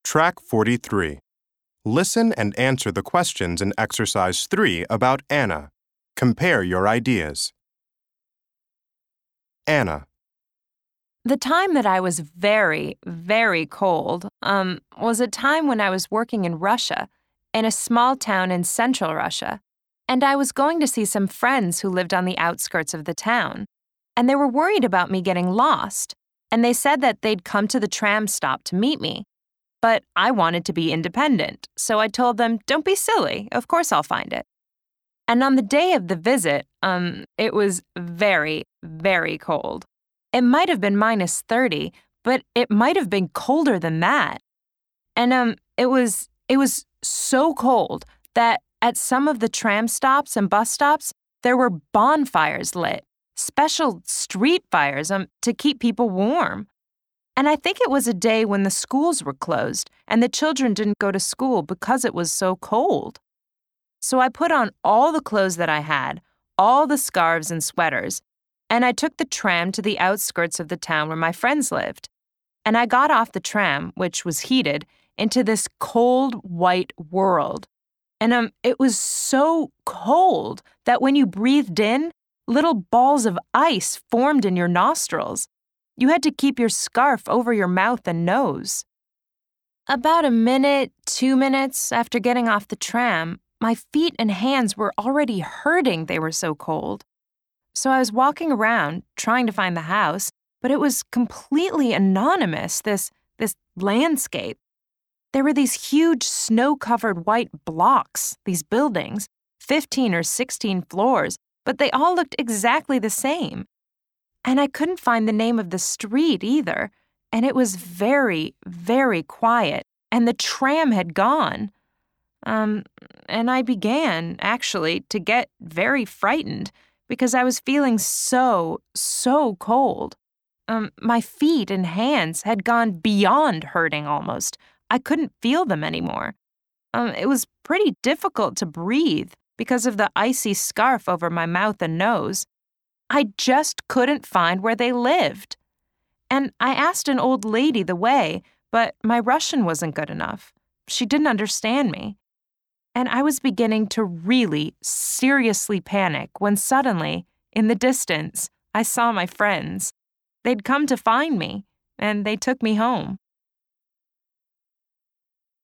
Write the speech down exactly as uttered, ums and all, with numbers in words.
Track forty-three. Listen and answer the questions in Exercise three about Anna. Compare your ideas. Anna. The time that I was very, very cold um, was a time when I was working in Russia, in a small town in central Russia, and I was going to see some friends who lived on the outskirts of the town, and they were worried about me getting lost, and they said that they'd come to the tram stop to meet me. But I wanted to be independent, so I told them, "Don't be silly, of course I'll find it." And on the day of the visit, um, it was very, very cold. It might have been minus thirty, but it might have been colder than that. And um, it was it was so cold that at some of the tram stops and bus stops, there were bonfires lit, special street fires um, to keep people warm. And I think it was a day when the schools were closed and the children didn't go to school because it was so cold. So I put on all the clothes that I had, all the scarves and sweaters, and I took the tram to the outskirts of the town where my friends lived. And I got off the tram, which was heated, into this cold, white world. And um, it was so cold that when you breathed in, little balls of ice formed in your nostrils. You had to keep your scarf over your mouth and nose. About a minute, two minutes after getting off the tram, my feet and hands were already hurting, they were so cold. So I was walking around, trying to find the house, but it was completely anonymous, this, this landscape. There were these huge snow-covered white blocks, these buildings, fifteen or sixteen floors, but they all looked exactly the same. And I couldn't find the name of the street either, and it was very, very quiet, and the tram had gone. Um, and I began, actually, to get very frightened because I was feeling so, so cold. Um, my feet and hands had gone beyond hurting almost. I couldn't feel them anymore. Um, it was pretty difficult to breathe because of the icy scarf over my mouth and nose. I just couldn't find where they lived. And I asked an old lady the way, but my Russian wasn't good enough. She didn't understand me. And I was beginning to really seriously panic when suddenly, in the distance, I saw my friends. They'd come to find me, and they took me home.